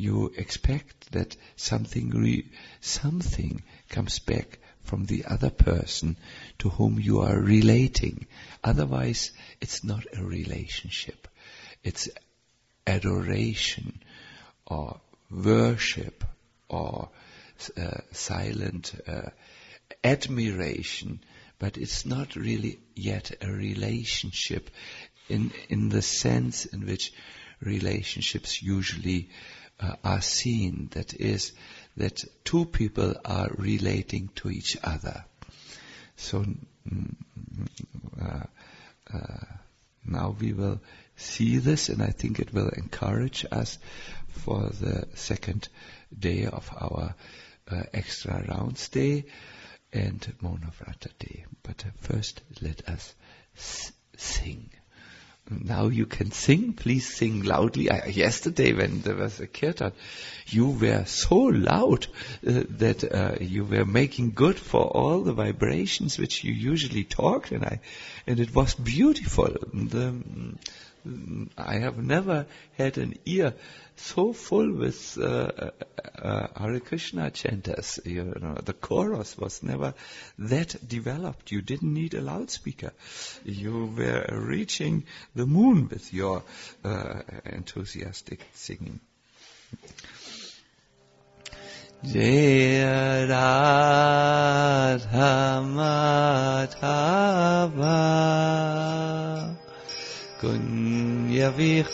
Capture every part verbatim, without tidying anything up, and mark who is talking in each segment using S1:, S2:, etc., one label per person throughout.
S1: you expect that something re- something comes back from the other person to whom you are relating. Otherwise, it's not a relationship. It's adoration or worship or uh, silent uh, admiration, but it's not really yet a relationship in in the sense in which relationships usually uh, are seen. That is, that two people are relating to each other. So mm, uh, uh, now we will see this, and I think it will encourage us for the second day of our uh, extra rounds day and Maunavrata day. But uh, first, let us s- sing. Now you can sing. Please sing loudly. I, yesterday when there was a kirtan, you were so loud uh, that uh, you were making good for all the vibrations which you usually talk, and I, and it was beautiful. And, um, I have never had an ear so full with uh, uh, uh, Hare Krishna chanters. You know, the chorus was never that developed. You didn't need a loudspeaker. You were reaching the moon with your uh, enthusiastic singing. Jaya Radha Madhava Kunya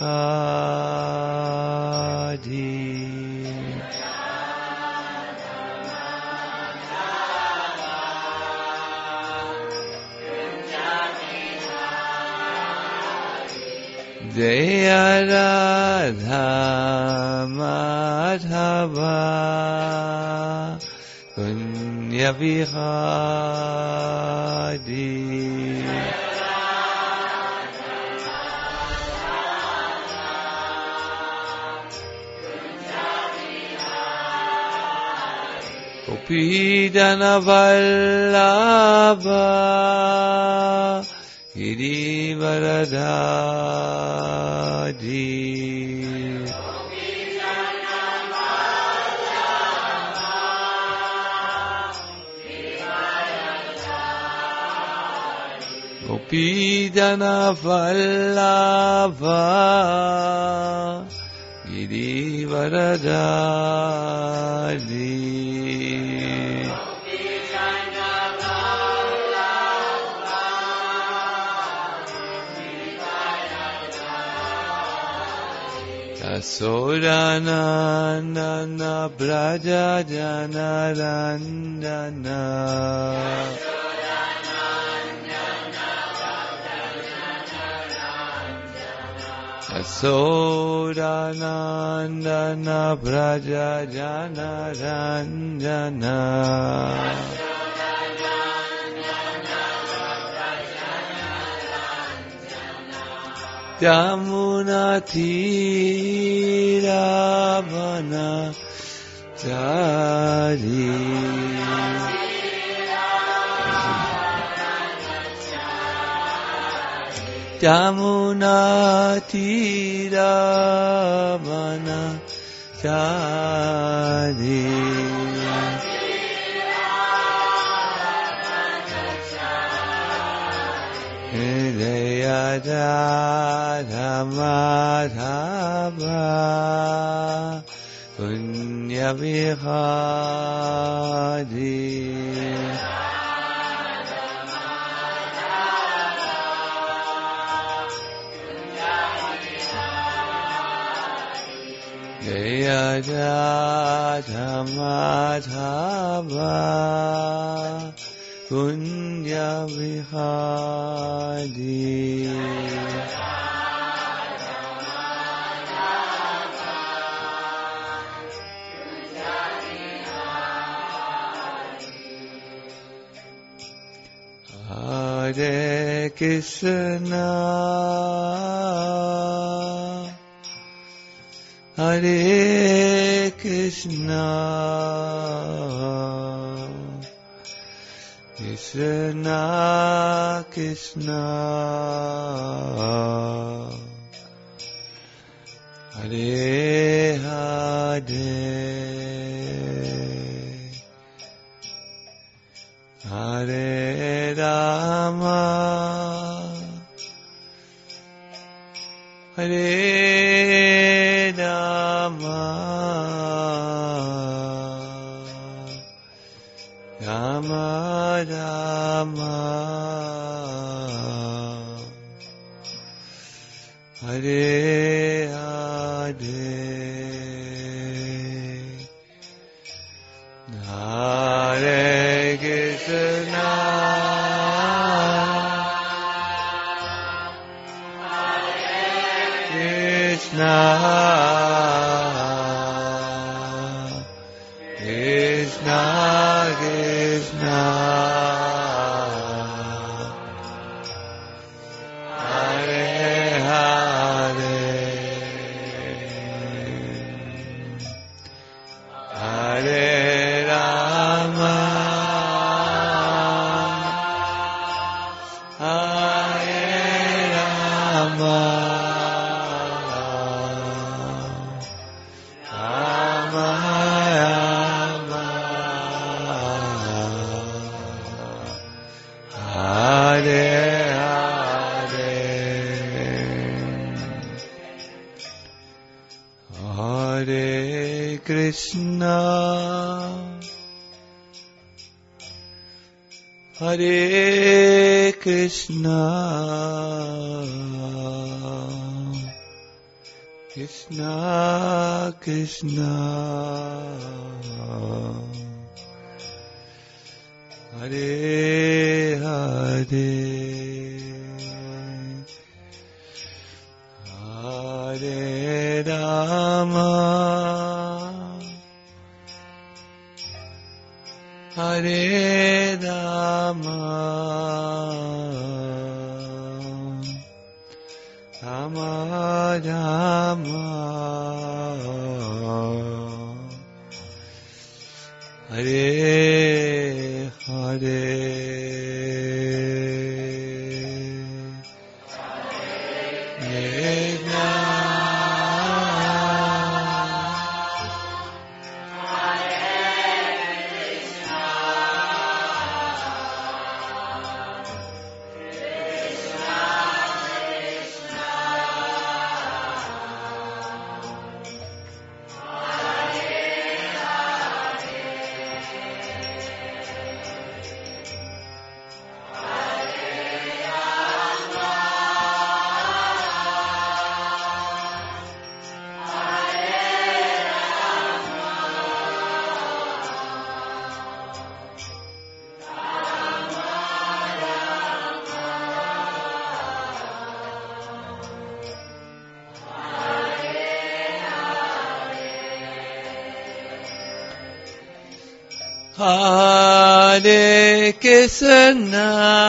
S1: Vihadi Jaya Radha Madhava Kunya Vihadi Gopidana Vallabha Girivaradhari Gopidana Vallabha Girivaradhari Yasodanandana Braja Janarandana Yasodanandana Braja Janarandana Yamuna Tiravana Chari Yamuna Tiravana Chari Jaya Radha Madhava Kunya Vihadi Jaya Radha Madhava Kunya Vihadi Hare Krishna Hare Krishna Krishna Krishna Hare Hare, Hare Rama, Hare Rama, Rama Rama, Hare Hare, Hare Krishna, Krishna, Krishna, Krishna, Hare Hare, Hare Rama, Hare Rama, Rama Rama, Hare Hare, Hare Krishna, Hare Krishna, Krishna Krishna, Hare Hare, Hare Rama, Hare Rama, Rama Rama, Hare Hare, Hare Krishna,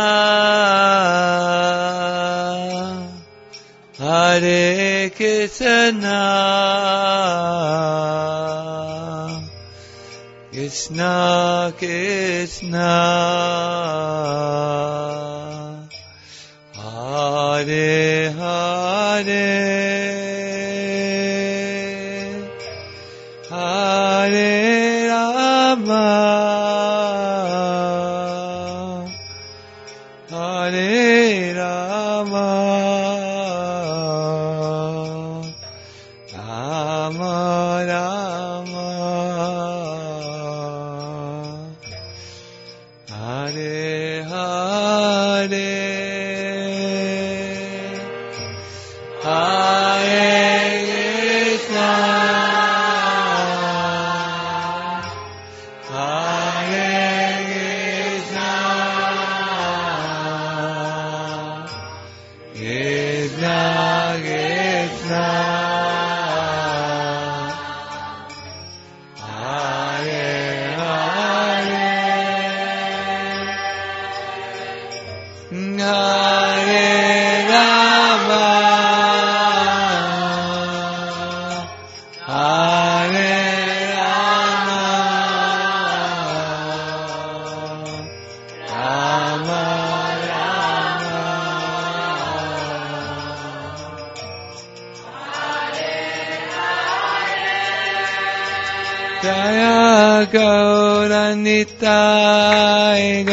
S1: Hare Krishna, Krishna Krishna, Hare Hare, Hare Rama, Hare Rama, Rama Rama, Hare Hare, Hare Krishna, Jaya Gauranitai,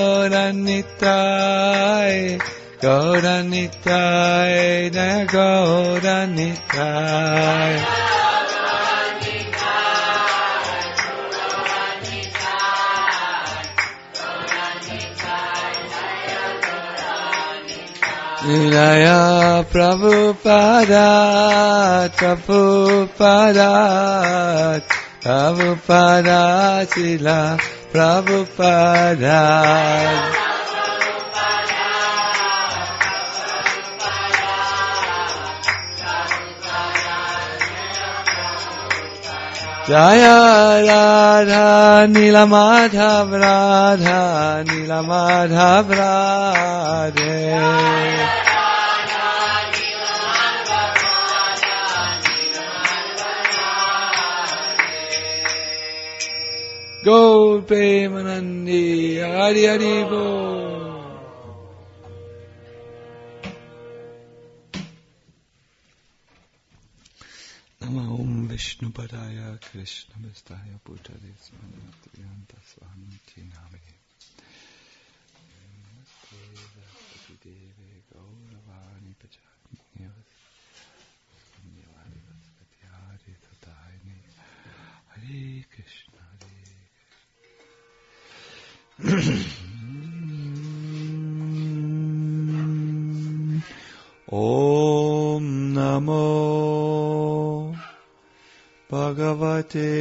S1: Gauranitai, Gauranitai, Jaya Gauranitai. Jaya Prabhupada, Prabhupada, Prabhupada, Srila Prabhupada. Jaya Radha Nila Madhav Radha Nila Madhav Radhe. Gaur Premanandi Hari Hari Bol. Nama Om Vishnu Padaya Krishna Vistaya Bhutale Svanatiyanta Svanati Namine Namaste Deve Gauravani Pachani Nivadi Vasvati Hari Tatayani Hare Krishna Om Namo Bhagavate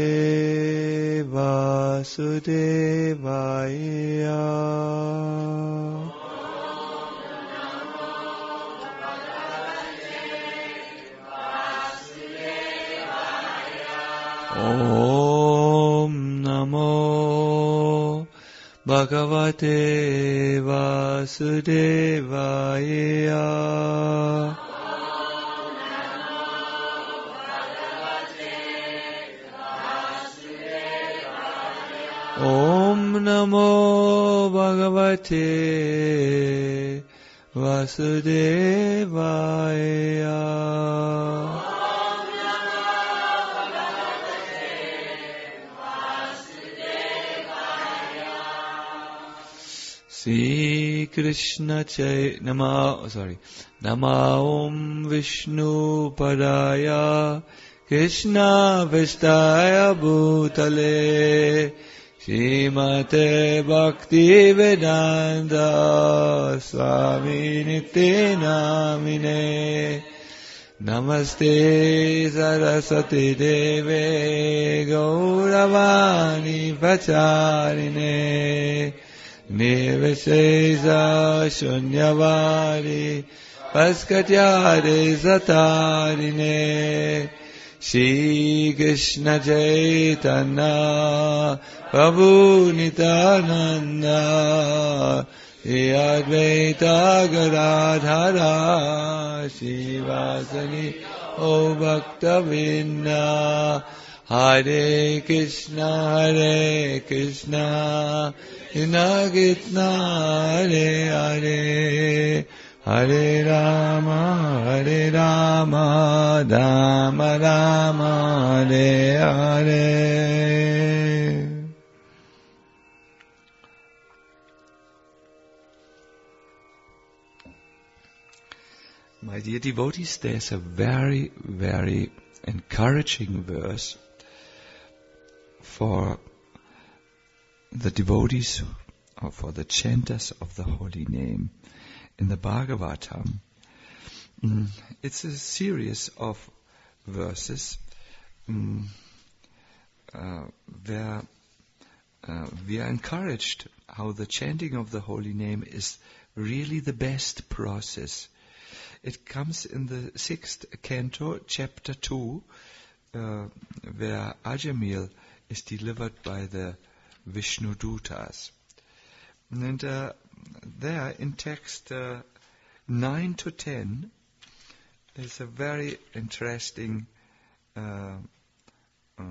S1: Vasudevaya. Om Namo Bhagavate Vasudevaya. Om Namo Bhagavate Vasudevaya. Sri Krishna Chay Nama, oh, sorry, Nama Om Vishnu Padaya Krishna Vistaya Bhutale Srimate Bhakti Vedanta Swami Nitya Namine Namaste Saraswati Deve Gauravani Pacharine Nivesesa Shunyavadi Paskatyade Satarine Shri Krishna Chaitanya Prabhu Nityananda Shri Advaita Gadadhara Shivasani O Bhaktavinda Hare Krishna Hare Krishna Krishna Krishna Hare Hare Hare Rama Hare Rama Rama Rama Hare Hare. My dear devotees, there's a very, very encouraging verse for the devotees or for the chanters of the holy name in the Bhagavatam. Mm, it's a series of verses mm, uh, where uh, we are encouraged how the chanting of the holy name is really the best process. It comes in the sixth canto, chapter two, uh, where Ajamil is delivered by the Vishnu Dutas. And uh, there in text uh, nine to ten is a very interesting uh, uh,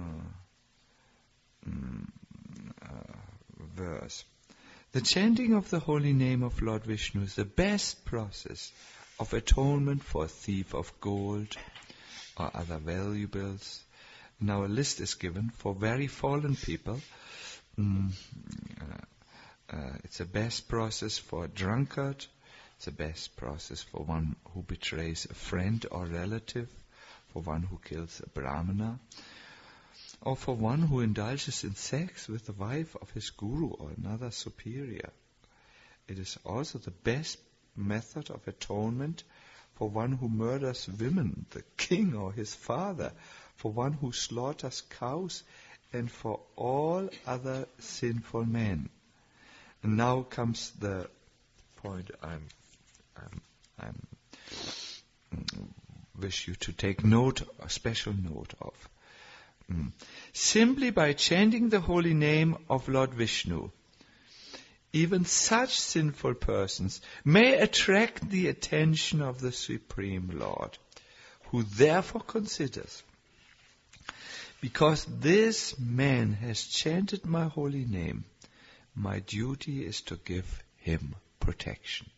S1: mm, uh, verse. The chanting of the holy name of Lord Vishnu is the best process of atonement for a thief of gold or other valuables, now a list is given for very fallen people. Mm, uh, uh, it's a best process for a drunkard. It's a best process for one who betrays a friend or relative, for one who kills a brahmana, or for one who indulges in sex with the wife of his guru or another superior. It is also the best method of atonement for one who murders women, the king or his father, for one who slaughters cows, and for all other sinful men. And now comes the point I'm, I'm, I'm wish you to take note, a special note of. Mm. Simply by chanting the holy name of Lord Vishnu, even such sinful persons may attract the attention of the Supreme Lord, who therefore considers, because this man has chanted my holy name, my duty is to give him protection.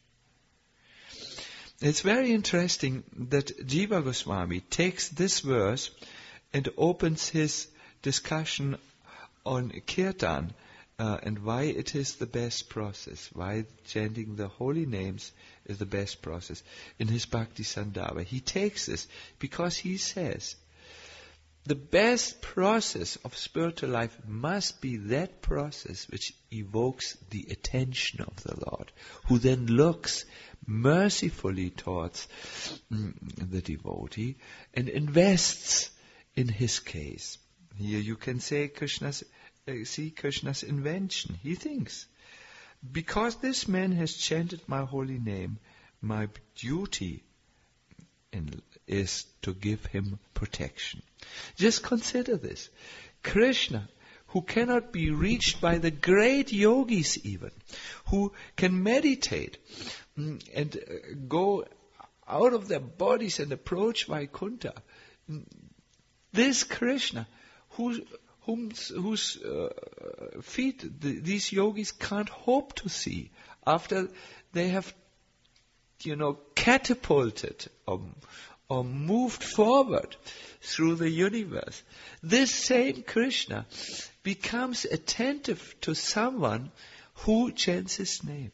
S1: It's very interesting that Jiva Goswami takes this verse and opens his discussion on kirtan uh, and why it is the best process, why chanting the holy names is the best process. In his Bhakti Sandarbha, he takes this because he says the best process of spiritual life must be that process which evokes the attention of the Lord, who then looks mercifully towards mm, the devotee and invests in his case. Here you can say Krishna's, uh, see Krishna's invention. He thinks, because this man has chanted my holy name, my duty in, is to give him protection. Just consider this. Krishna, who cannot be reached by the great yogis even, who can meditate mm, and uh, go out of their bodies and approach Vaikuntha. This Krishna, whose, whose, whose uh, feet the, these yogis can't hope to see after they have, you know, catapulted or, or moved forward through the universe. This same Krishna becomes attentive to someone who chants his name.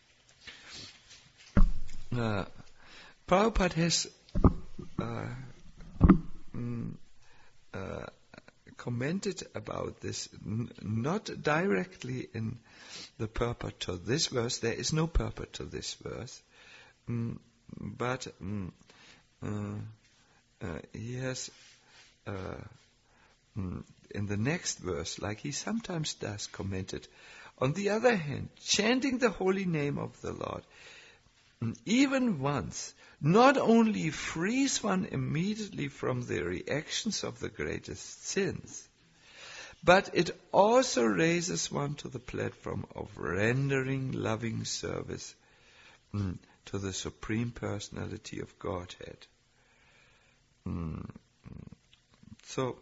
S1: Uh, Prabhupada has uh, mm, uh, commented about this, n- not directly in the purport to this verse. There is no purport to this verse, mm, but mm, uh, uh, he has uh, mm, in the next verse, like he sometimes does, commented, on the other hand, chanting the holy name of the Lord, even once, not only frees one immediately from the reactions of the greatest sins, but it also raises one to the platform of rendering loving service mm, to the Supreme Personality of Godhead. Mm. So,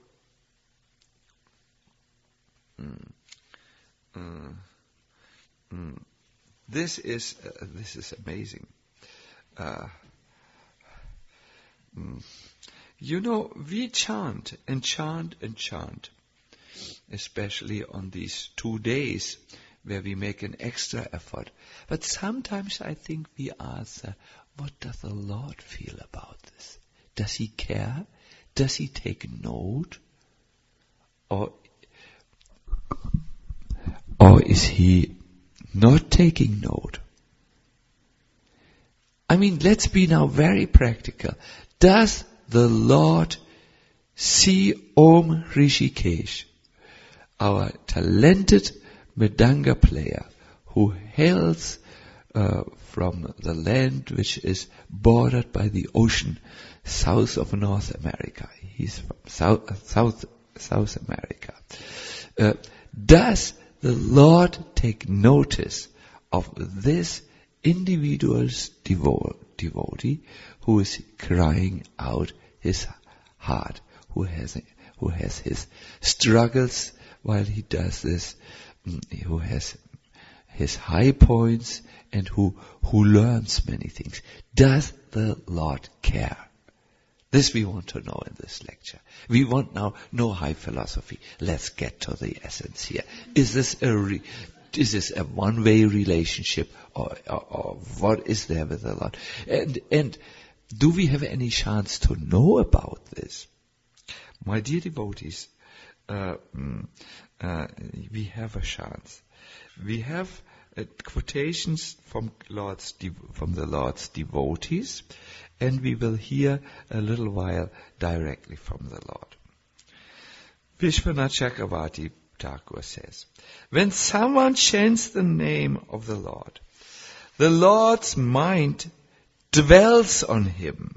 S1: mm, uh, mm, this is uh, this is amazing. Uh, mm, you know, we chant and chant and chant, especially on these two days where we make an extra effort. But sometimes I think we ask, uh, what does the Lord feel about this? Does he care? Does he take note? Or, or is he not taking note? I mean, let's be now very practical. Does the Lord see Om Rishikesh, our talented Mridanga player, who hails uh, from the land which is bordered by the ocean south of North America? He's from South, South, South America. Uh, does the Lord take notice of this individual's devo- devotee who is crying out his heart, who has who has his struggles while he does this, who has his high points and who who learns many things? Does the Lord care? This we want to know in this lecture. We want now no high philosophy. Let's get to the essence here. Is this a re- is this a one-way relationship, or, or, or what is there with the Lord? And and do we have any chance to know about this? My dear devotees, uh, uh, we have a chance. We have uh, quotations from Lord's de- from the Lord's devotees. And we will hear a little while directly from the Lord. Vishwanath Chakravarti Thakur says, when someone chants the name of the Lord, the Lord's mind dwells on him.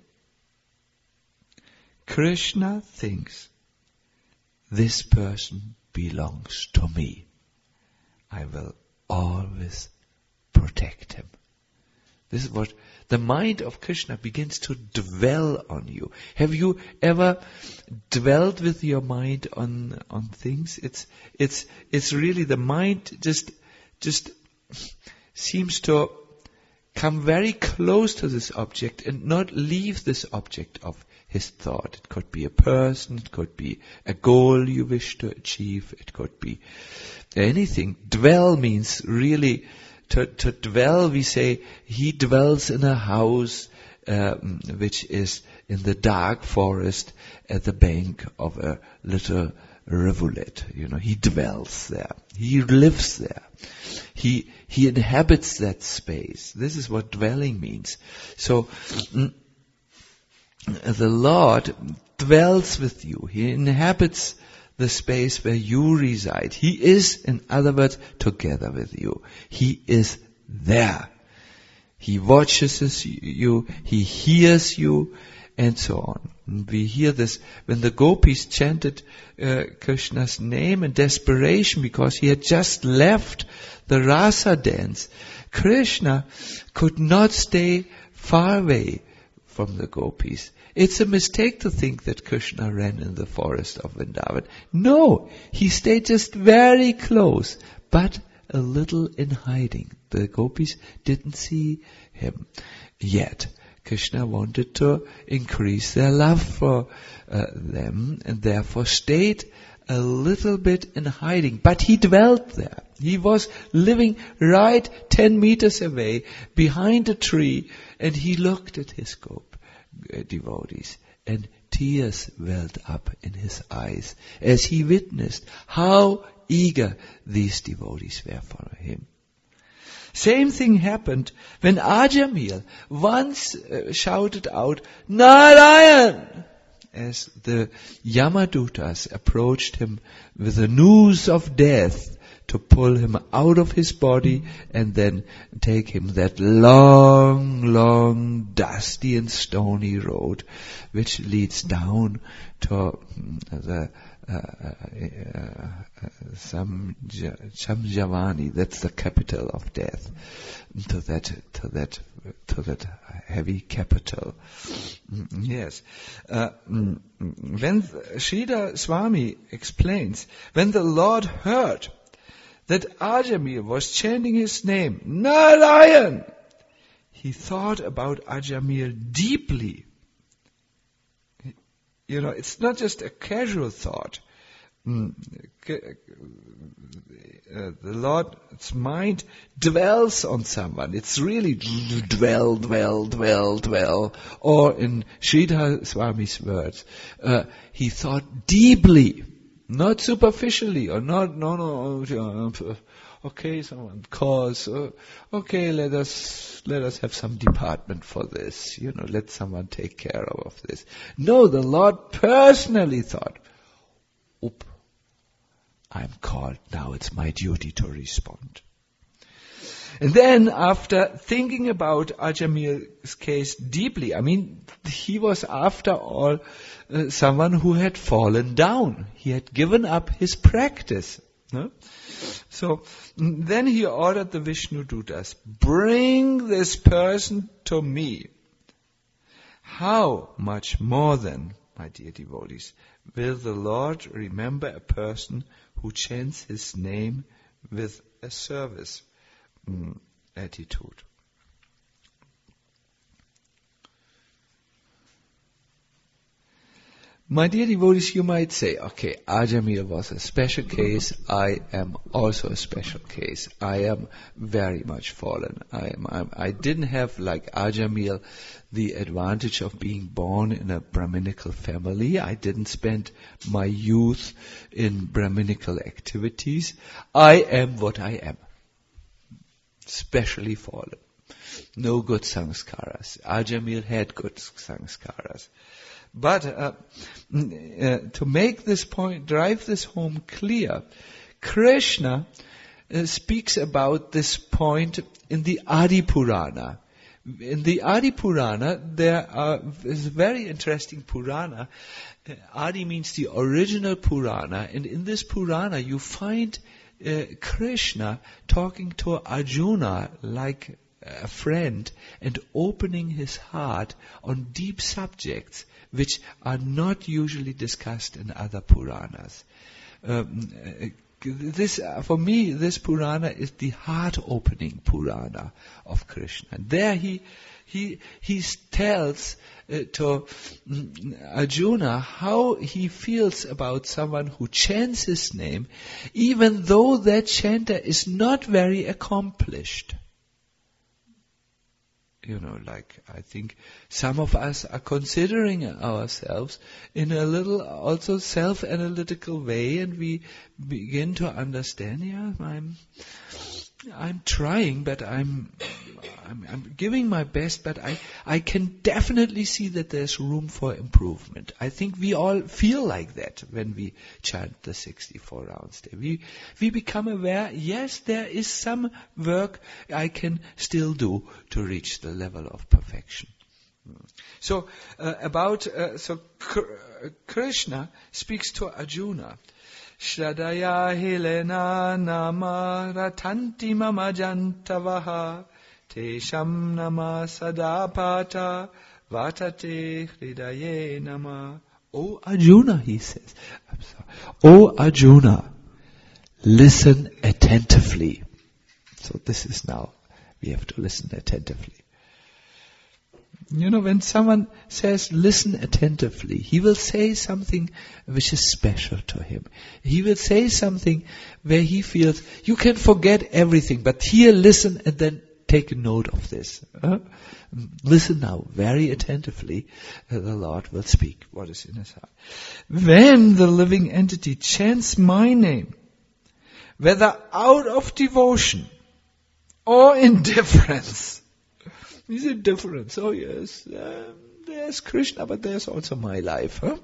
S1: Krishna thinks, this person belongs to me. I will always protect him. This is what the mind of Krishna begins to dwell on you. Have you ever dwelled with your mind on on things? It's it's it's really the mind just just seems to come very close to this object and not leave this object of his thought. It could be a person, it could be a goal you wish to achieve, it could be anything. Dwell means really To, to dwell, we say, he dwells in a house um, which is in the dark forest at the bank of a little rivulet. You know, he dwells there. He lives there. He he inhabits that space. This is what dwelling means. So, mm, the Lord dwells with you. He inhabits the space where you reside. He is, in other words, together with you. He is there. He watches you, he hears you, and so on. And we hear this when the gopis chanted uh, Krishna's name in desperation because he had just left the rasa dance. Krishna could not stay far away from the gopis. It's a mistake to think that Krishna ran in the forest of Vrindavan. No, he stayed just very close, but a little in hiding. The gopis didn't see him yet. Krishna wanted to increase their love for uh, them and therefore stayed a little bit in hiding. But he dwelt there. He was living right ten meters away behind a tree, and he looked at his gop. Devotees, and tears welled up in his eyes as he witnessed how eager these devotees were for him. Same thing happened when Ajamil once uh, shouted out, Narayan! As the Yamadutas approached him with the news of death to pull him out of his body and then take him that long, long, dusty and stony road which leads down to the uh, uh, uh, Samjavani, that's the capital of death, to that, to that, to that heavy capital. Yes. Uh, when Sridhar Swami explains, when the Lord heard that Ajamil was chanting his name, Narayan, he thought about Ajamil deeply. You know, it's not just a casual thought. Mm. Uh, the Lord's mind dwells on someone. It's really dwell, dwell, dwell, dwell. Or in Sridhar Swami's words, uh, he thought deeply, not superficially, or not, no, no, okay, someone calls, uh, okay, let us, let us have some department for this, you know, let someone take care of this. No, the Lord personally thought, oop, I'm called, now it's my duty to respond. And then after thinking about Ajamil's case deeply, I mean, he was after all uh, someone who had fallen down. He had given up his practice. No? So then he ordered the Vishnu Dutas, bring this person to me. How much more then, my dear devotees, will the Lord remember a person who chants his name with a service mm, attitude? My dear devotees, you might say, okay, Ajamil was a special case. I am also a special case. I am very much fallen. I am. I'm, I didn't have, like Ajamil, the advantage of being born in a Brahminical family. I didn't spend my youth in Brahminical activities. I am what I am. Specially fallen. No good sanskaras. Ajamil had good sanskaras. But uh, uh, to make this point, drive this home clear, Krishna uh, speaks about this point in the Adi Purana. In the Adi Purana, there are, is a very interesting Purana. Uh, Adi means the original Purana, and in this Purana you find uh, Krishna talking to Arjuna like a friend and opening his heart on deep subjects which are not usually discussed in other Puranas. Um, this, uh, for me, this Purana is the heart-opening Purana of Krishna. And there he he he tells uh, to um, Arjuna how he feels about someone who chants his name, even though that chanter is not very accomplished. You know, like, I think some of us are considering ourselves in a little also self-analytical way, and we begin to understand, yeah, I'm, I'm trying, but I'm, I'm, I'm giving my best, but I, I can definitely see that there's room for improvement. I think we all feel like that when we chant the sixty-four rounds day. We, we become aware, yes, there is some work I can still do to reach the level of perfection. So, uh, about, uh, so Kr- Krishna speaks to Arjuna. Shradaya Helena Nama Ratanti Mama Jantavaha Tesham Nama Sadapata Vatate Hridaye Nama. O Arjuna, he says. I'm sorry. O Arjuna, listen attentively. So this is now, we have to listen attentively. You know, when someone says, listen attentively, he will say something which is special to him. He will say something where he feels, you can forget everything, but here listen and then take note of this. Uh, listen now, very attentively, uh, the Lord will speak what is in his heart. When the living entity chants my name, whether out of devotion or indifference, is it different? Oh yes, um, there's Krishna, but there's also my life. Huh?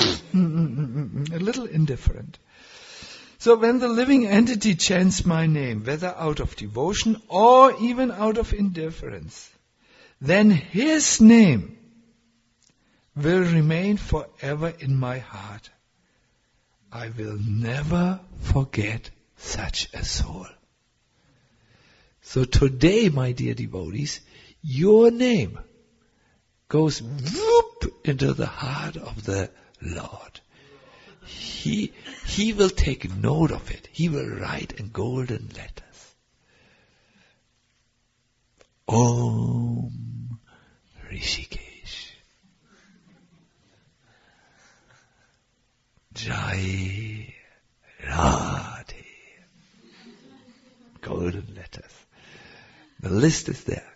S1: A little indifferent. So when the living entity chants my name, whether out of devotion or even out of indifference, then his name will remain forever in my heart. I will never forget such a soul. So today, my dear devotees, your name goes whoop into the heart of the Lord. He, he will take note of it. He will write in golden letters. Om Rishikesh. Jai Radhe. Golden letters. The list is there.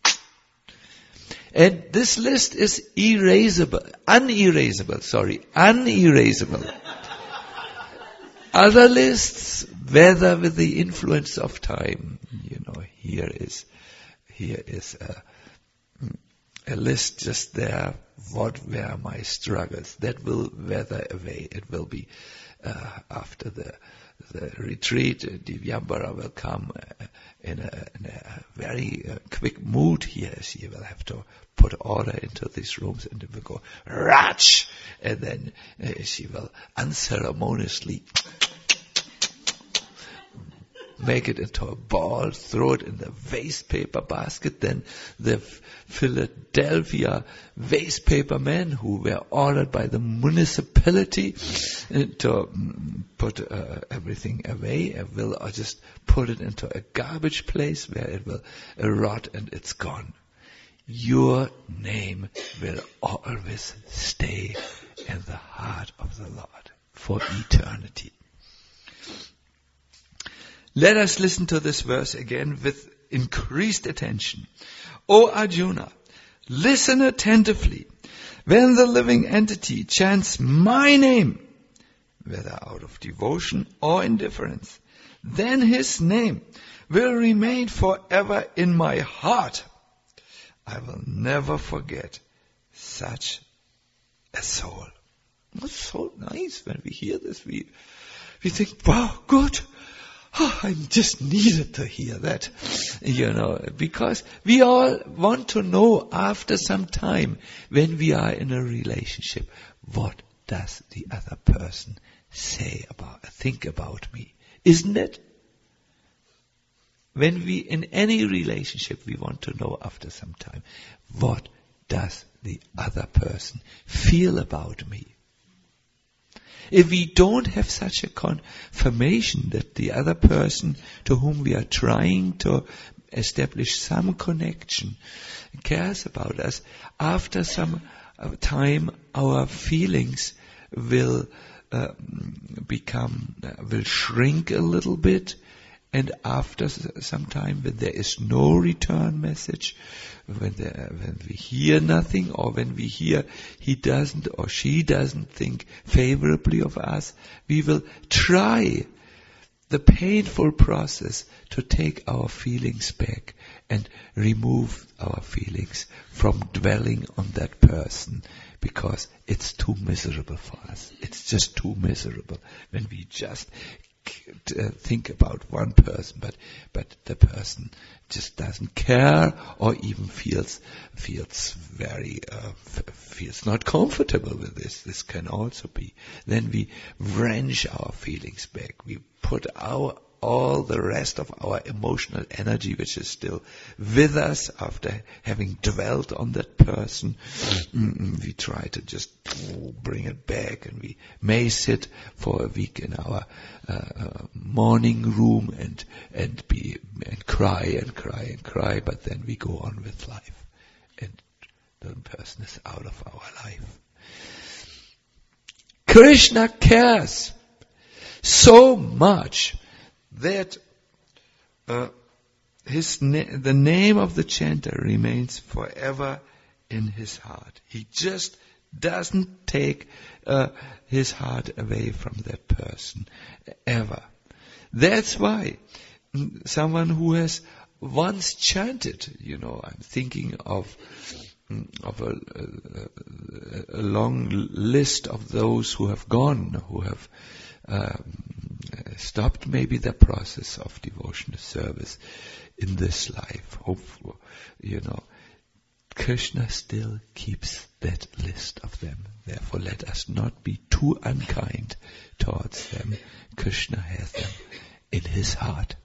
S1: And this list is erasable, unerasable, sorry, unerasable. Other lists, whether with the influence of time, you know, here is, here is a, a list just there, what were my struggles, that will weather away, it will be, uh, after the, the retreat, uh, Divyambara will come uh, in, a, in a very uh, quick mood here. She will have to put order into these rooms, and it will go Rach, and then uh, she will unceremoniously make it into a ball, throw it in the waste paper basket. Then the Philadelphia waste paper men who were ordered by the municipality to put uh, everything away uh, will uh, just put it into a garbage place where it will uh, rot and it's gone. Your name will always stay in the heart of the Lord for eternity. Let us listen to this verse again with increased attention. O Arjuna, listen attentively. When the living entity chants my name, whether out of devotion or indifference, then his name will remain forever in my heart. I will never forget such a soul. It's so nice when we hear this. We, we think, wow, good. Oh, I just needed to hear that, you know, because we all want to know after some time when we are in a relationship, what does the other person say about, think about me? Isn't it? When we, in any relationship, we want to know after some time, what does the other person feel about me? If we don't have such a confirmation that the other person to whom we are trying to establish some connection cares about us, after some time our feelings will uh, become, uh, will shrink a little bit, and after some time when there is no return message, when, there, when we hear nothing, or when we hear he doesn't or she doesn't think favorably of us, we will try the painful process to take our feelings back and remove our feelings from dwelling on that person, because it's too miserable for us. It's just too miserable when we just Uh, think about one person, but but the person just doesn't care, or even feels feels very uh, f- feels not comfortable with this. This can also be. Then we wrench our feelings back. We put our all the rest of our emotional energy, which is still with us after having dwelt on that person. Mm-mm, we try to just bring it back, and we may sit for a week in our uh, uh, morning room and and be and cry and cry and cry, but then we go on with life, and the person is out of our life. Krishna cares so much that uh, his na- the name of the chanter remains forever in his heart. He just doesn't take uh, his heart away from that person ever. That's why someone who has once chanted, you know, I'm thinking of of a, a, a long list of those who have gone, who have um, stopped maybe the process of devotional service in this life. Hope, you know, Krishna still keeps that list of them. Therefore, let us not be too unkind towards them. Krishna has them in his heart.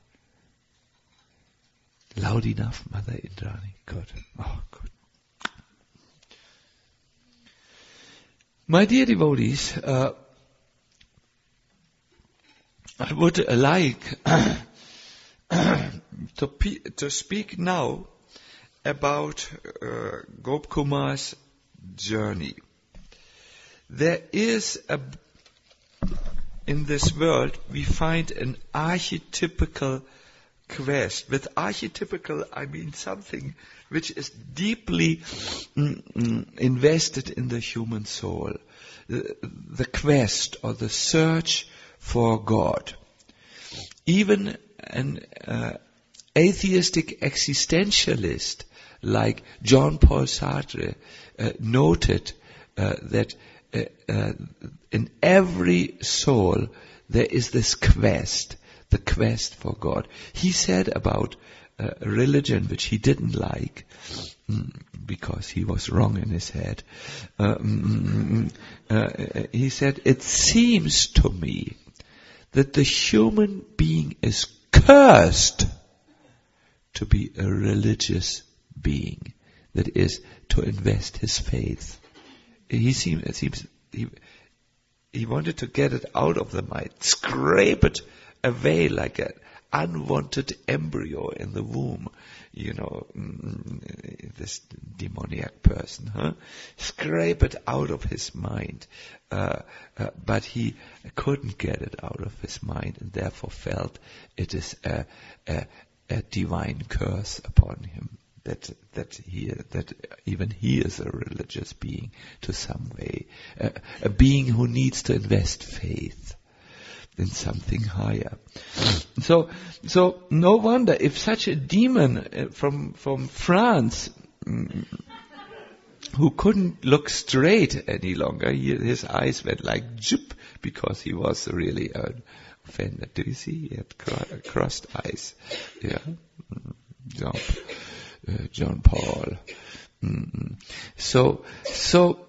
S1: Loud enough, Mother Indrani? Good. Oh, good. My dear devotees, uh, I would like to, pe- to speak now about uh, Gopkumar's journey. There is a, in this world, we find an archetypical quest. With archetypical, I mean something which is deeply mm, mm, invested in the human soul. The, the quest or the search for God. Even an uh, atheistic existentialist like Jean Paul Sartre uh, noted uh, that uh, uh, in every soul there is this quest, the quest for God. He said about uh, a religion which he didn't like, mm, because he was wrong in his head. Uh, mm, uh, he said, it seems to me that the human being is cursed to be a religious being, that is, to invest his faith. He seems, it seems, he, he wanted to get it out of the mind, scrape it away like an unwanted embryo in the womb, you know, this demoniac person, huh? Scrape it out of his mind. Uh, uh, but he couldn't get it out of his mind, and therefore felt it is a, a, a divine curse upon him. That that he that even he is a religious being to some way, uh, a being who needs to invest faith in something higher. So so no wonder if such a demon from from France, mm, who couldn't look straight any longer, he, his eyes went like jup, because he was really uh, offended. Do you see? He had cro- crossed eyes. Yeah, John, uh, John Paul. Mm-hmm. So, so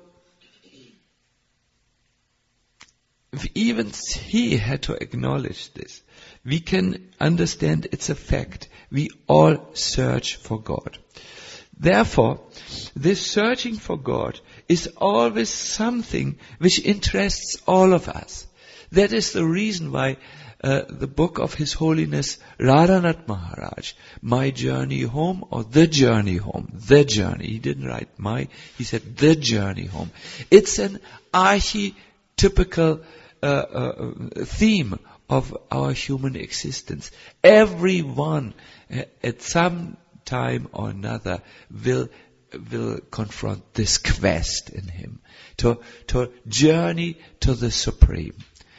S1: even he had to acknowledge this. We can understand it's a fact. We all search for God. Therefore, this searching for God is always something which interests all of us. That is the reason why uh, the book of His Holiness Radhanath Maharaj, My Journey Home, or The Journey Home, The Journey, he didn't write my, he said The Journey Home. It's an archetypical uh, uh, theme of our human existence. Everyone uh, at some time or another will will confront this quest in him to to journey to the Supreme.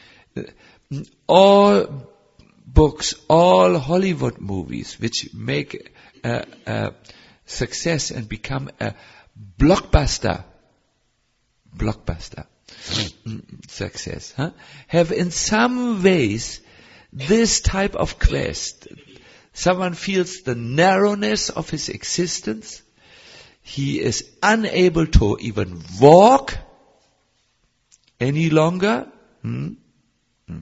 S1: All books, all Hollywood movies which make a, a success and become a blockbuster blockbuster success, huh? have in some ways this type of quest. Someone feels the narrowness of his existence. He is unable to even walk any longer. Hmm? Hmm.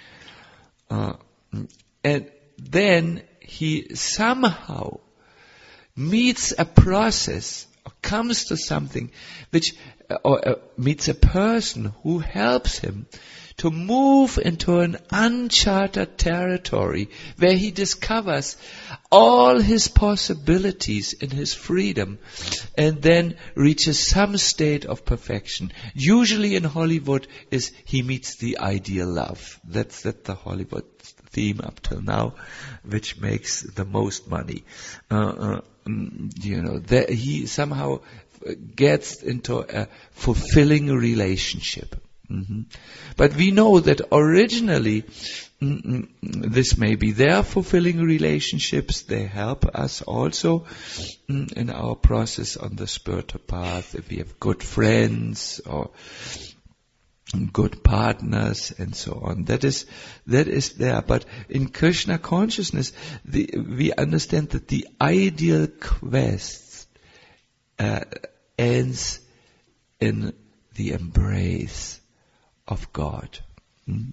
S1: Uh, and then he somehow meets a process, or comes to something which, uh, or uh, meets a person who helps him to move into an uncharted territory where he discovers all his possibilities in his freedom, and then reaches some state of perfection. Usually in Hollywood is he meets the ideal love. That's, that's the Hollywood theme up till now, which makes the most money. Uh, uh, you know, that he somehow gets into a fulfilling relationship. Mm-hmm. But we know that originally mm, this may be their fulfilling relationships. They help us also mm, in our process on the spiritual path. If we have good friends or good partners and so on, that is that is there. But in Krishna consciousness, the, we understand that the ideal quest uh, ends in the embrace of God, hmm?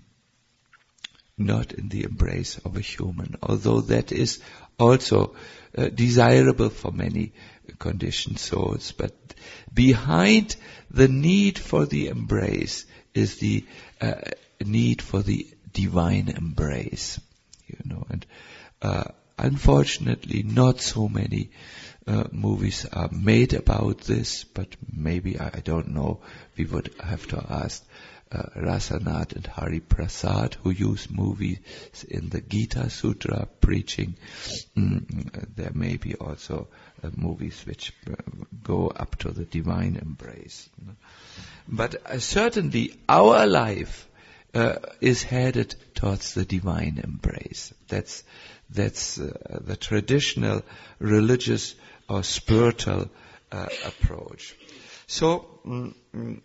S1: not in the embrace of a human, although that is also uh, desirable for many conditioned souls. But behind the need for the embrace is the uh, need for the divine embrace, you know. And uh, unfortunately, not so many uh, movies are made about this. But maybe I, I don't know. We would have to ask Uh, Rasanath and Hari Prasad, who use movies in the Gita Sutra preaching. Mm, there may be also uh, movies which uh, go up to the divine embrace. But uh, certainly our life uh, is headed towards the divine embrace. That's that's uh, the traditional religious or spiritual uh, approach. So. Mm, mm,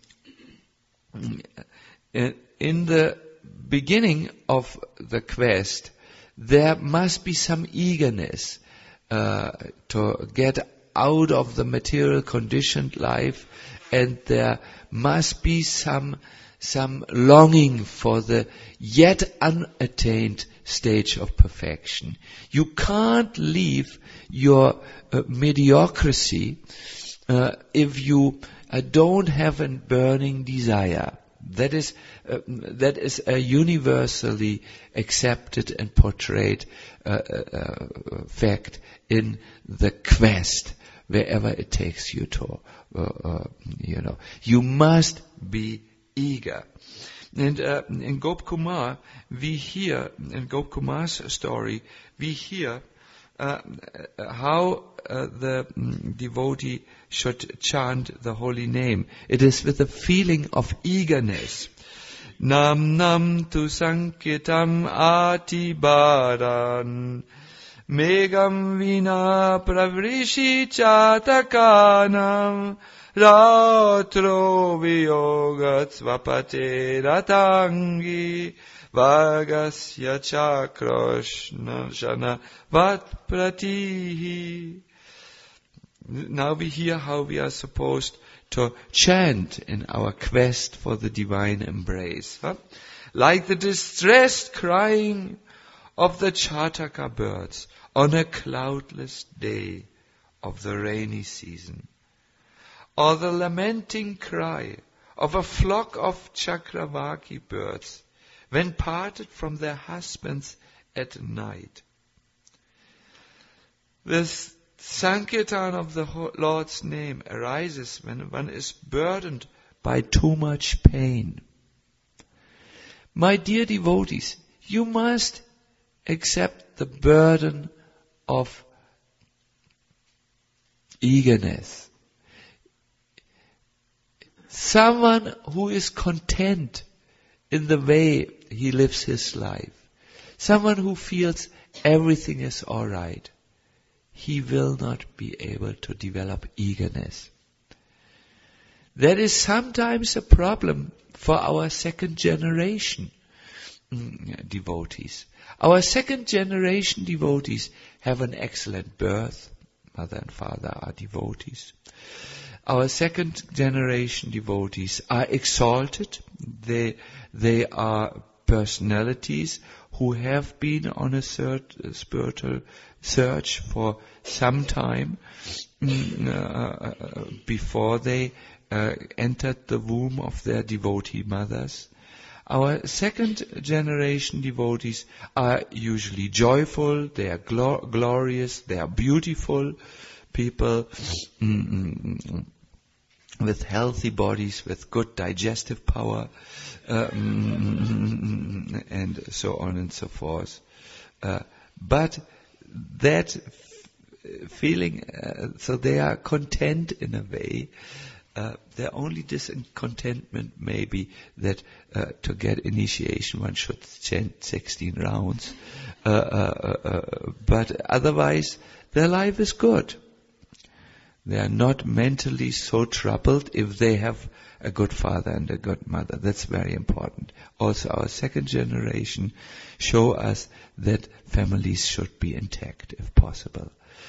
S1: In the beginning of the quest, there must be some eagerness uh, to get out of the material conditioned life, and there must be some some longing for the yet unattained stage of perfection. You can't leave your uh, mediocrity uh, if you uh, don't have a burning desire. That is uh, that is a universally accepted and portrayed uh, uh, fact in the quest, wherever it takes you to. Uh, uh, you know, you must be eager. And uh, in Gop Kumar, we hear, in Gop Kumar's story, we hear uh, how uh, the mm, devotee should chant the holy name. It is with a feeling of eagerness. Nam nam tu sankirtam atibaran megam vina pravrishi chatakanam ratro viyogat svapate ratangi vagasya chakroshna jana vat pratihi. Now we hear how we are supposed to chant in our quest for the divine embrace. Huh? Like the distressed crying of the Chataka birds on a cloudless day of the rainy season, or the lamenting cry of a flock of Chakravaki birds when parted from their husbands at night. This Sankirtan of the Lord's name arises when one is burdened by too much pain. My dear devotees, you must accept the burden of eagerness. Someone who is content in the way he lives his life, someone who feels everything is all right, he will not be able to develop eagerness. That is sometimes a problem for our second generation mm, devotees. Our second generation devotees have an excellent birth. Mother and father are devotees. Our second generation devotees are exalted. They, they are personalities who have been on a cert, spiritual search for some time mm, uh, before they uh, entered the womb of their devotee mothers. Our second generation devotees are usually joyful, they are glo- glorious, they are beautiful people mm, with healthy bodies, with good digestive power, uh, mm, and so on and so forth. Uh, but that f- feeling, uh, so they are content in a way. Uh, their only discontentment may be that uh, to get initiation one should chant sixteen rounds. Uh, uh, uh, but otherwise, their life is good. They are not mentally so troubled if they have a good father and a good mother. That's very important. Also, our second generation show us that families should be intact if possible.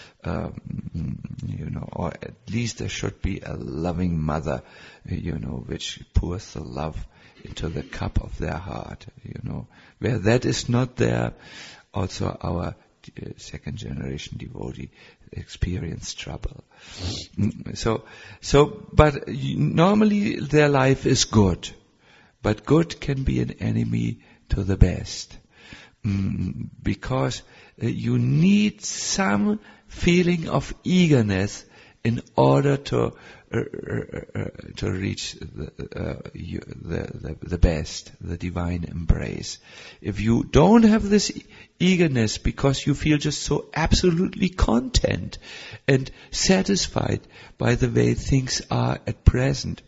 S1: Um, you know, or at least there should be a loving mother, you know, which pours the love into the cup of their heart, you know. Where that is not there, also our uh, second generation devotee experience trouble. So, so, but normally their life is good, but good can be an enemy to the best, mm, because uh, you need some feeling of eagerness in order to uh, uh, to reach the, uh, you, the, the the best, the divine embrace. If you don't have this eagerness because you feel just so absolutely content and satisfied by the way things are at present,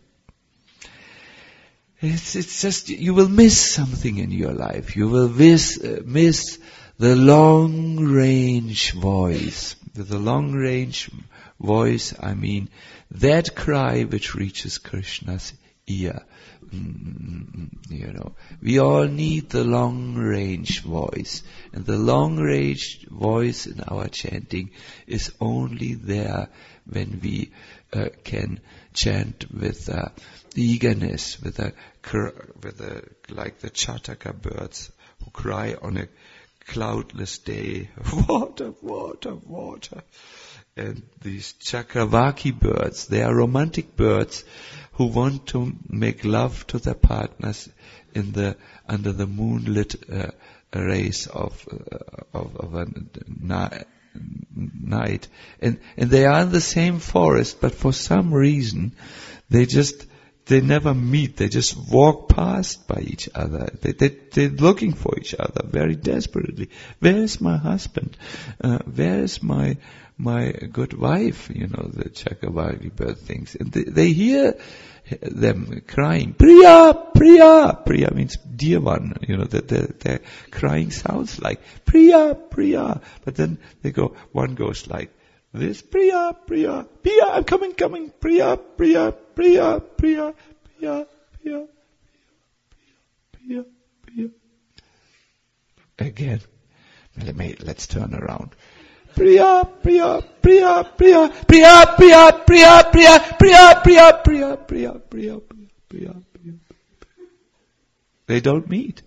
S1: it's, it's just, you will miss something in your life. You will miss, uh, miss the long-range voice. With the long-range voice, I mean that cry which reaches Krishna's ear. Mm, you know, we all need the long-range voice, and the long-range voice in our chanting is only there when we uh, can chant with uh, eagerness, with a, with a, like the Chataka birds who cry on a cloudless day, water, water, water. and these Chakravarti birds, they are romantic birds who want to make love to their partners in the under the moonlit uh, rays of uh, of, of a ni- night, and and they are in the same forest, but for some reason they just they never meet. They just walk past by each other. They, they they're looking for each other very desperately. Where is my husband? Uh, where is my my good wife? You know, the Chakravarti bird thinks, and they, they hear them crying, Priya, Priya. Priya means dear one. You know, that their, their crying sounds like Priya, Priya. But then they go, one goes like this, Priya, Priya, Priya, I'm coming, coming, Priya, Priya, Priya, Priya, Priya, Priya, Priya, Priya. Again, let me, let's turn around. Priya, Priya, Priya, Priya, Priya, Priya, Priya, Priya, Priya, Priya, Priya, Priya, Priya, Priya, Priya. They don't meet.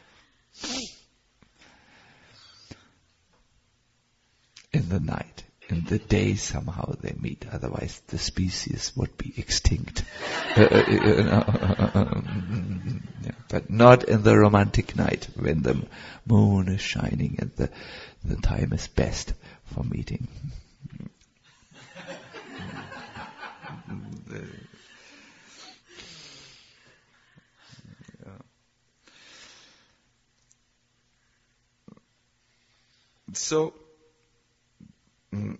S1: In the night, in the day somehow they meet, otherwise the species would be extinct. uh, uh, uh, uh, yeah, but not in the romantic night when the moon is shining and the, the time is best for meeting. So, mm,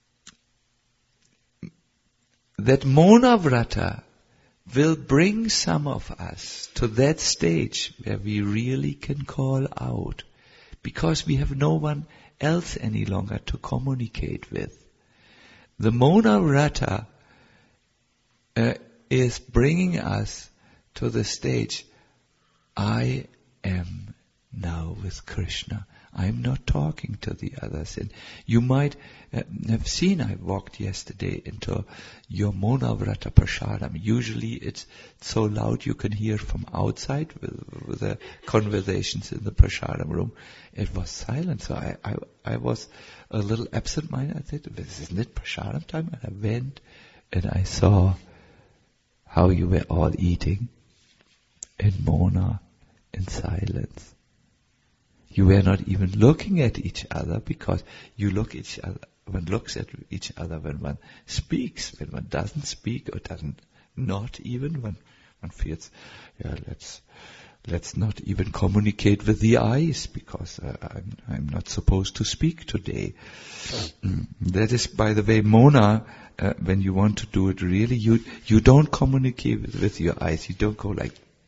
S1: that Maunavrata will bring some of us to that stage where we really can call out, because we have no one else any longer to communicate with. The Maunavrata uh, is bringing us to the stage, I am now with Krishna. I'm not talking to the others. And you might uh, have seen, I walked yesterday into your Maunavrata Prasadam. Usually it's so loud you can hear from outside with, with the conversations in the Prasadam room. It was silent, so I, I, I was a little absent-minded. I said, isn't it Prasadam time? And I went and I saw how you were all eating in Mona, in silence. You were not even looking at each other, because you look each other, one looks at each other when one speaks. When one doesn't speak or doesn't, not even when one feels, yeah, let's let's not even communicate with the eyes, because uh, I'm I'm not supposed to speak today. Mm. That is, by the way, Mona. Uh, when you want to do it really, you you don't communicate with, with your eyes. You don't go like.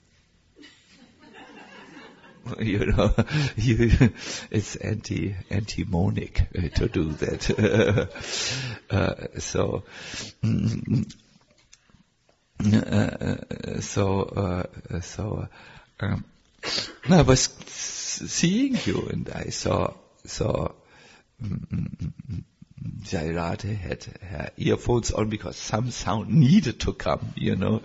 S1: You know, you, it's anti anti-monic uh, to do that. uh, so, mm, uh, so, uh, so, um, I was seeing you, and I saw saw. Mm, mm, mm, Jairate had her earphones on because some sound needed to come, you know.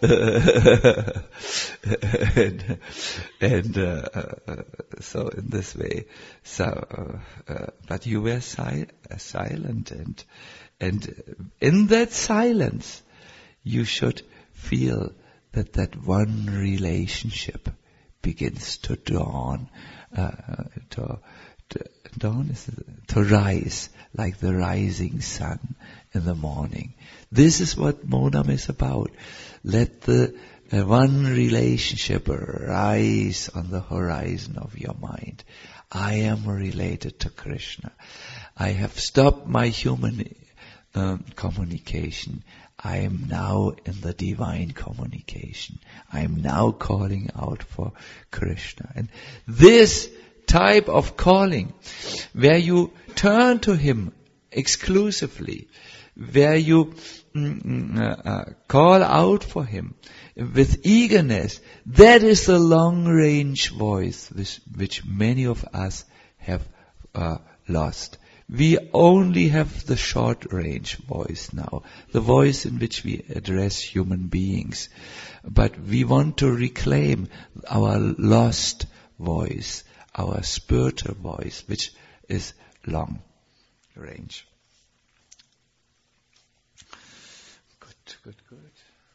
S1: and and uh, uh, so in this way, so uh, uh, but you were si- uh, silent, and and in that silence, you should feel that that one relationship begins to dawn, uh, to. To, dawn is to rise like the rising sun in the morning. This is what Monam is about. Let the uh, one relationship rise on the horizon of your mind. I am related to Krishna. I have stopped my human um, communication. I am now in the divine communication. I am now calling out for Krishna. And this type of calling, where you turn to Him exclusively, where you mm, uh, uh, call out for Him with eagerness, that is the long-range voice which, which many of us have uh, lost. We only have the short-range voice now, the voice in which we address human beings. But we want to reclaim our lost voice, our spiritual voice, which is long range. good, good.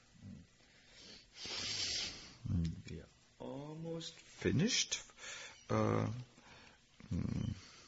S1: Mm. We are almost finished. Uh, mm.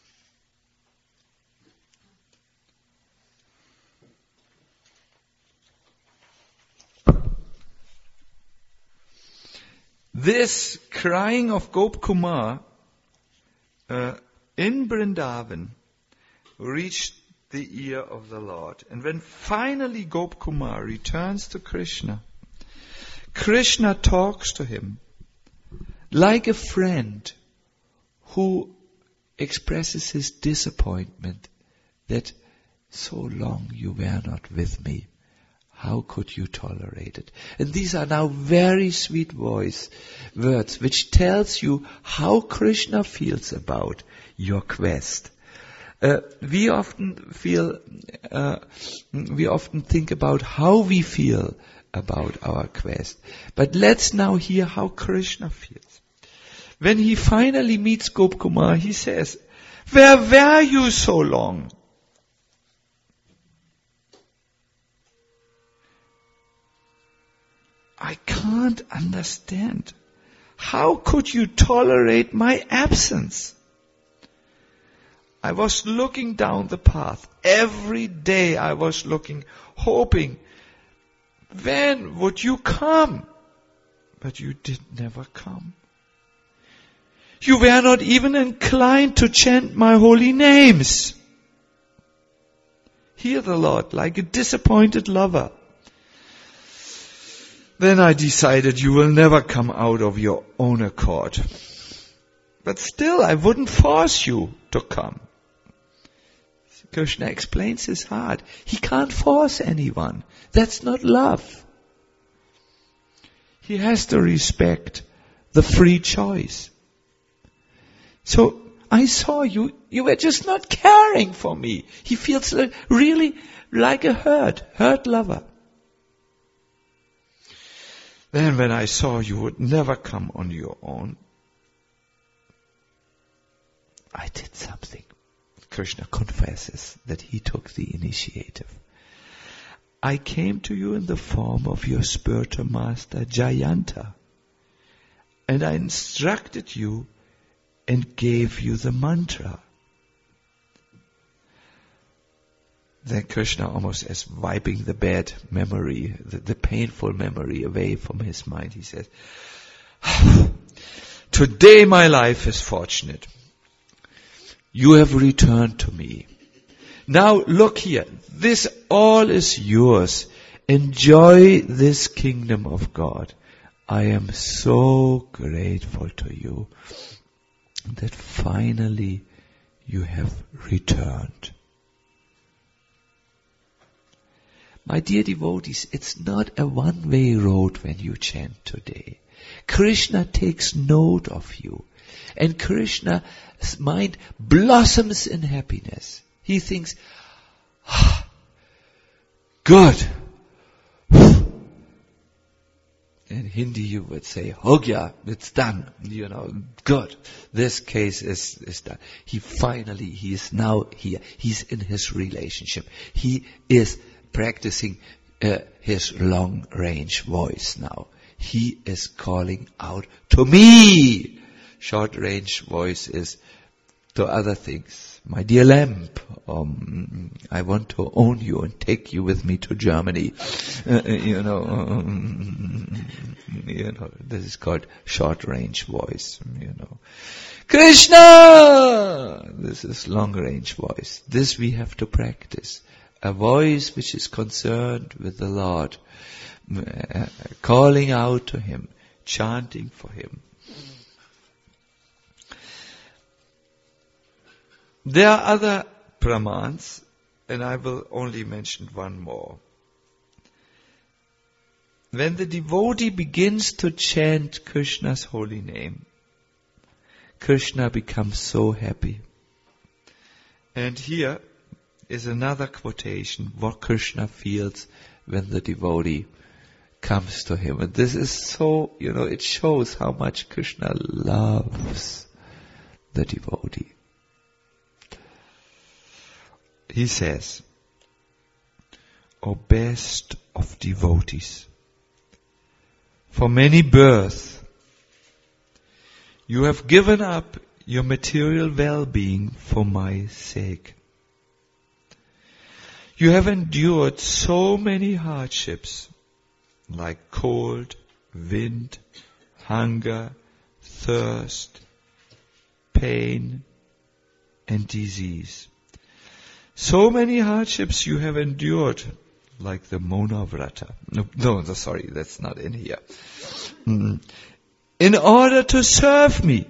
S1: This crying of Gop Kumar uh, in Vrindavan reached the ear of the Lord. And when finally Gop Kumar returns to Krishna, Krishna talks to him like a friend who expresses his disappointment that so long you were not with me. How could you tolerate it? And these are now very sweet voice words which tells you how Krishna feels about your quest. Uh, we often feel, uh, we often think about how we feel about our quest. But let's now hear how Krishna feels. When he finally meets Gop Kumar, he says, "Where were you so long? I can't understand. How could you tolerate my absence? I was looking down the path. Every day I was looking, hoping, when would you come? But you did never come. You were not even inclined to chant my holy names." Hear the Lord like a disappointed lover. "Then I decided you will never come out of your own accord. But still, I wouldn't force you to come." Krishna explains his heart. He can't force anyone. That's not love. He has to respect the free choice. So, I saw you, you were just not caring for me. He feels like, really like a hurt, hurt lover. Then when I saw you would never come on your own, I did something. Krishna confesses that he took the initiative. I came to you in the form of your spiritual master Jayanta, and I instructed you and gave you the mantra. Then Krishna, almost as wiping the bad memory, the, the painful memory away from his mind, he says, "Today my life is fortunate. You have returned to me. Now look here, this all is yours. Enjoy this kingdom of God. I am so grateful to you that finally you have returned." My dear devotees, it's not a one-way road when you chant today. Krishna takes note of you. And Krishna's mind blossoms in happiness. He thinks, ah, good. In Hindi you would say, "Ho gaya, it's done." You know, good. This case is, is done. He finally, he is now here. He's in his relationship. He is practicing uh, his long-range voice now. He is calling out to me. Short-range voice is to other things. "My dear lamb, um, I want to own you and take you with me to Germany." Uh, you know, um, you know, this is called short-range voice. You know, Krishna, this is long-range voice. This we have to practice. A voice which is concerned with the Lord, uh, calling out to Him, chanting for Him. There are other pramans, and I will only mention one more. When the devotee begins to chant Krishna's holy name, Krishna becomes so happy. And here is another quotation, what Krishna feels when the devotee comes to him. And this is so, you know, it shows how much Krishna loves the devotee. He says, "O best of devotees. For many births, you have given up your material well-being for my sake. You have endured so many hardships, like cold, wind, hunger, thirst, pain, and disease. So many hardships you have endured, like the Monavrata. No, no, sorry, that's not in here. Mm. In order to serve me,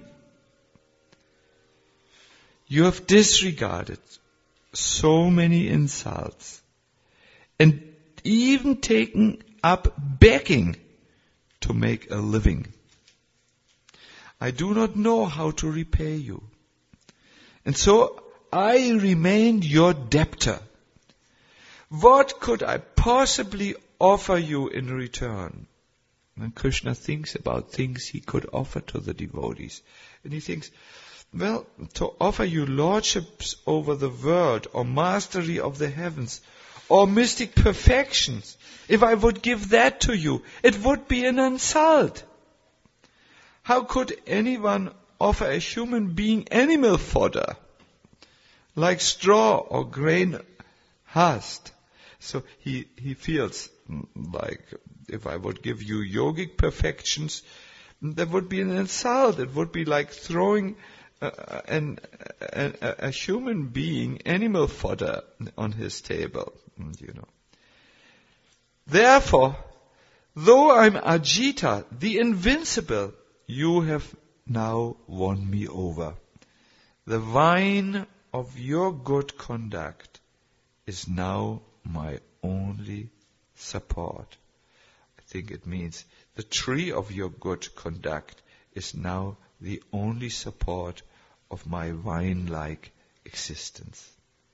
S1: you have disregarded so many insults and even taken up begging to make a living. I do not know how to repay you. And so I remained your debtor. What could I possibly offer you in return? And Krishna thinks about things he could offer to the devotees. And he thinks, well, to offer you lordships over the world, or mastery of the heavens, or mystic perfections, if I would give that to you, it would be an insult. How could anyone offer a human being animal fodder, like straw or grain husk? So he, he feels like, if I would give you yogic perfections, that would be an insult. It would be like throwing uh, an, a, a human being animal fodder on his table, you know. Therefore, though I'm Ajita, the invincible, you have now won me over. The wine of your good conduct is now my only support. I think it means the tree of your good conduct is now the only support of my wine-like existence.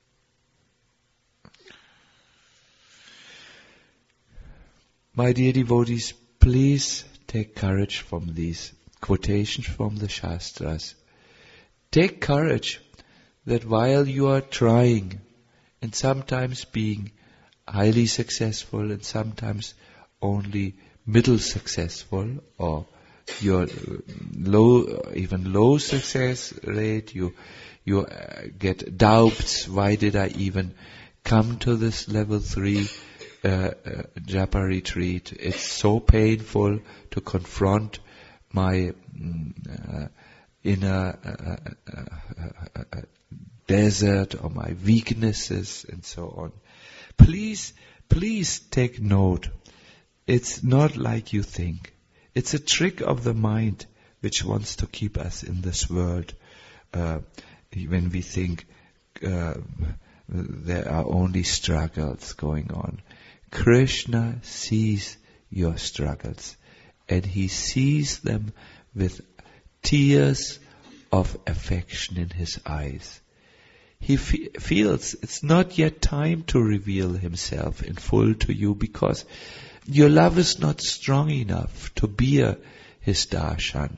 S1: My dear devotees, please take courage from these quotations from the Shastras. Take courage that while you are trying and sometimes being highly successful and sometimes only middle successful, or your low, even low success rate, you you uh, get doubts. Why did I even come to this level three uh, uh, japa retreat? It's so painful to confront my uh, inner uh, uh, uh, uh, desert or my weaknesses and so on. Please, please take note. It's not like you think. It's a trick of the mind which wants to keep us in this world. Uh, when we think uh, there are only struggles going on. Krishna sees your struggles, and he sees them with tears of affection in his eyes. He fe- feels it's not yet time to reveal himself in full to you, because your love is not strong enough to bear his darshan.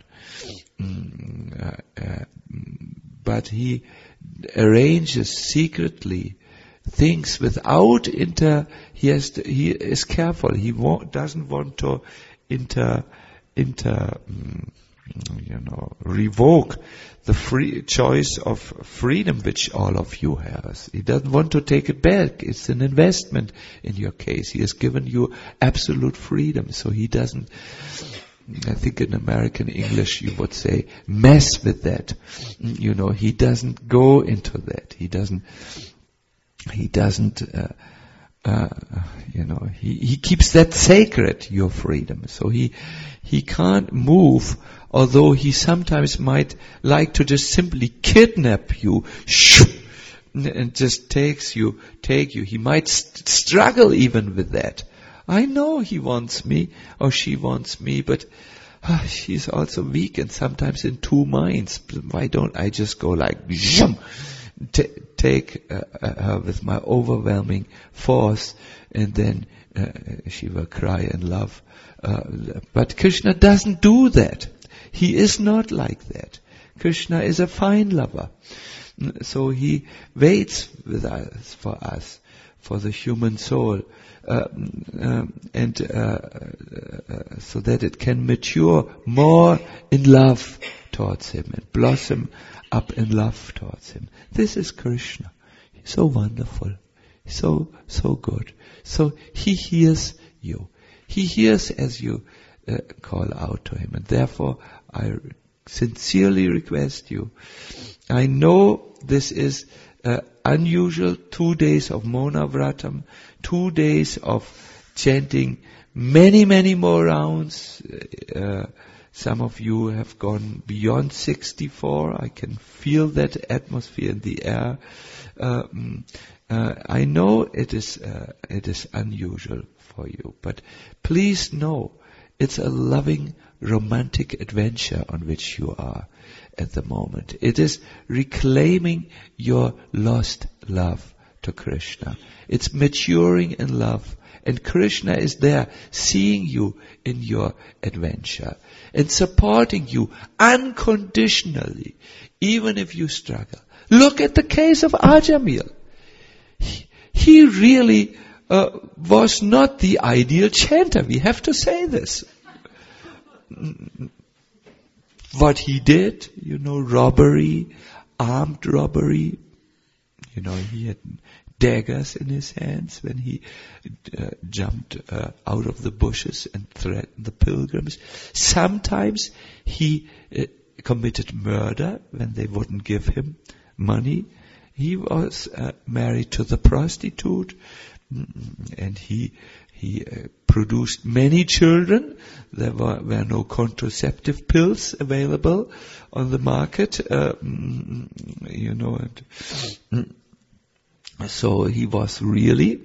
S1: Mm, uh, uh, but he arranges secretly things without inter. He has. To, he is careful. He won't, doesn't want to inter, inter, mm, you know, revoke the free choice of freedom which all of you have. He doesn't want to take it back. It's an investment in your case. He has given you absolute freedom, so he doesn't, I think in American English you would say, mess with that. You know, he doesn't go into that. He doesn't, he doesn't, uh, uh, you know, he, he keeps that sacred, your freedom. So he, he can't move, although he sometimes might like to just simply kidnap you, and just takes you, take you. He might st- struggle even with that. I know he wants me, or she wants me, but uh, she's also weak and sometimes in two minds. Why don't I just go like, t- take uh, uh, her with my overwhelming force, and then uh, she will cry in love. Uh, but Krishna doesn't do that. He is not like that. Krishna is a fine lover. So he waits with us, for us, for the human soul, uh, um, and uh, uh, so that it can mature more in love towards Him and blossom up in love towards Him. This is Krishna. He's so wonderful, so so good. So He hears you. He hears as you uh, call out to Him, and therefore I sincerely request you. I know this is uh, unusual, two days of Mona Vratam, two days of chanting many, many more rounds. Uh, some of you have gone beyond sixty-four. I can feel that atmosphere in the air. Um, uh, I know it is uh, it is unusual for you, but please know it's a loving, romantic adventure on which you are at the moment. It is reclaiming your lost love to Krishna. It's maturing in love. And Krishna is there seeing you in your adventure and supporting you unconditionally, even if you struggle. Look at the case of Ajamil. He, he really uh, was not the ideal chanter. We have to say this. What he did, you know, robbery, armed robbery, you know, he had daggers in his hands when he uh, jumped uh, out of the bushes and threatened the pilgrims. Sometimes he uh, committed murder when they wouldn't give him money. He was uh, married to the prostitute, and he he uh, produced many children. There were, were no contraceptive pills available on the market, uh, you know. And, so he was really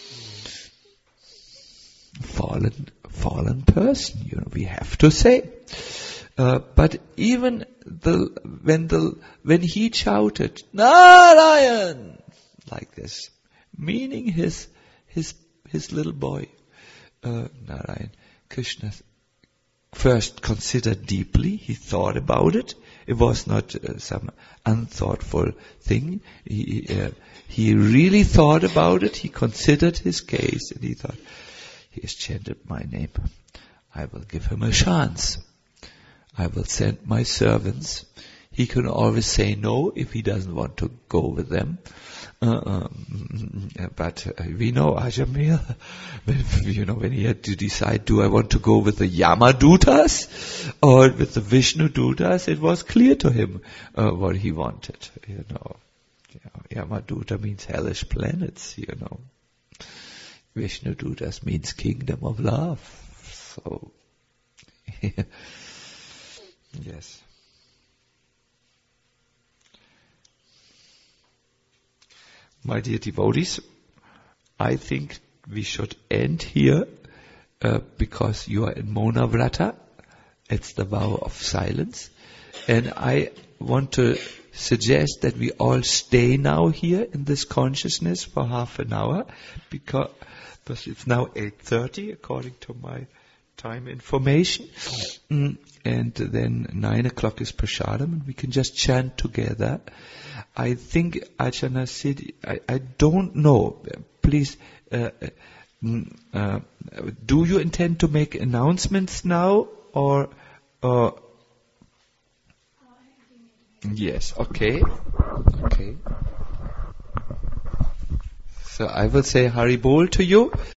S1: fallen, fallen person. You know, we have to say. Uh, but even the when the when he shouted Narayan like this, meaning his his his little boy uh, Narayan, Krishna first considered deeply. He thought about it. It was not uh, some unthoughtful thing. He uh, he really thought about it. He considered his case, and he thought, he has chanted my name. I will give him a chance. I will send my servants. He can always say no if he doesn't want to go with them. Uh, um, but uh, we know Ajamil, you know, when he had to decide, do I want to go with the Yamadutas or with the Vishnu Dutas, it was clear to him uh, what he wanted, you know. Yamaduta means hellish planets, you know. Vishnu Dutas means kingdom of love. So, yes. My dear devotees, I think we should end here uh, because you are in Mona Vrata. It's the vow of silence. And I want to suggest that we all stay now here in this consciousness for half an hour because, because it's now eight thirty according to my time information. Mm, and then nine o'clock is Prasadam and we can just chant together. I think Ajahn Siddhi, I, I don't know, please, uh, uh, do you intend to make announcements now or, or yes, okay, okay. So I will say Hari Bol to you.